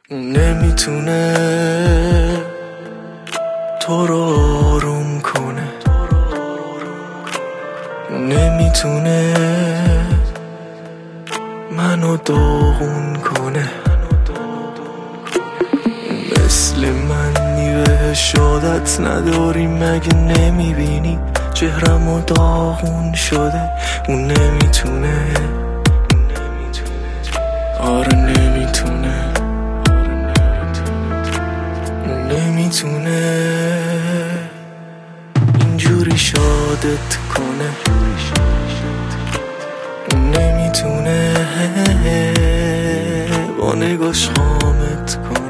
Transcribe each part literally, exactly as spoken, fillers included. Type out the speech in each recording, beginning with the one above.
نمیتونه تو رو آروم کنه، نمیتونه منو داغون کنه. مثل من نیوهش عادت نداری مگه نمیبینی چهرمو داغون شده. اون نمیتونه، آره نمیتونه، نمیتونه اینجوری شادت کنه. نمیتونه با نگاش خامت کنه.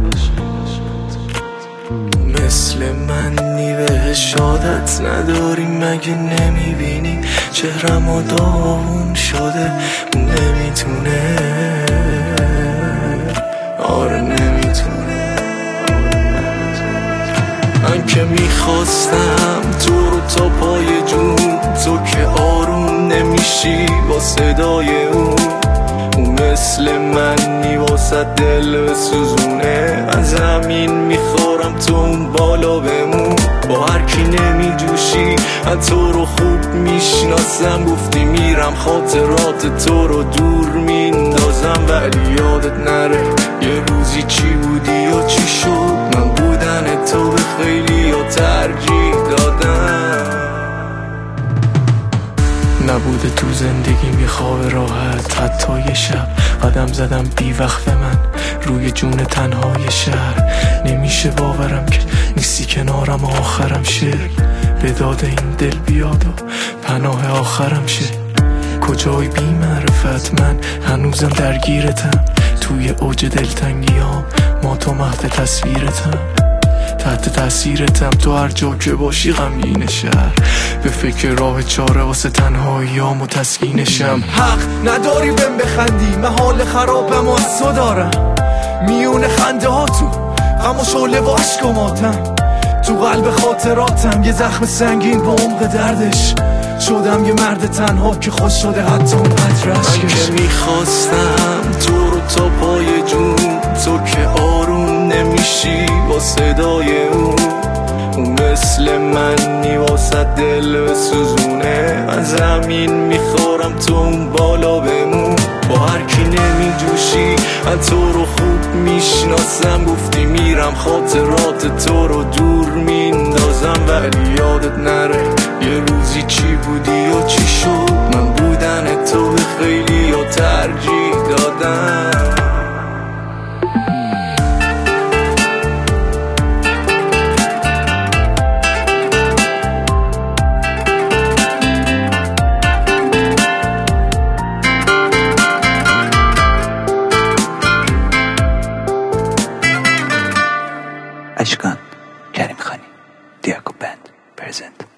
مثل من نیوهش عادت نداری مگه نمیبینی چهرمو داغون شده. اون نمیتونه، آره نمیتونه. من که میخواستم تو رو تا پای جون، تو که آروم نمیشی با صدای اون. اون مثل من نی واسه دل بسوزونه. از زمین میخورم تو اون بالا بمون. با هر کی نمیجوشی من تو رو خوب میشناسم. گفتی میرم خاطرات تو رو دور میندازم، ولی یادت نره یه روزی چی بودی و چی شد. من بودن تو به خیلی ها ترجیح دادم. نبوده تو زندگی میخواه راحت، حتی یه شب قدم زدم بی وقت من روی جون تنهای شهر. نمیشه باورم که نیستی کنارم، آخرم شه به داد این دل بیاد و پناه آخرم شه. کجای بی معرفت من هنوزم درگیرتم، توی اوج دلتنگیام ما تو مهد تصویرتم. تحت تاثیرتم تو هر جا که باشی غمگین شهر. به فکر راه چاره واسه تنهاییام و تسکینشم. حق نداری بهم بخندی، من حال خرابم و از تو دارم. میون خنده ها تو غم و شعله و عشق و ماتم. تو قلب خاطراتم یه زخم سنگین با عمق دردش. شدم یه مرد تنها که خوش شده حتی اونقدر عشقش. من که میخواستم تو رو تا پای جون، تو که آروم نمیشی با صدای اون. اون مثل من نی واسه دل بسوزونه. از زمین میخورم تو اون بالا بمون. با هر کی نمیجوشی من تو رو خوب میشناسم. گفتی میرم خاطرات تو رو دور میندازم، ولی یادت نره یه روزی چی بودی و چی شد. من بودن تو به خیلی ها ترجیح دادم. اشکان کریم خانی دیاکو بند پرزنت.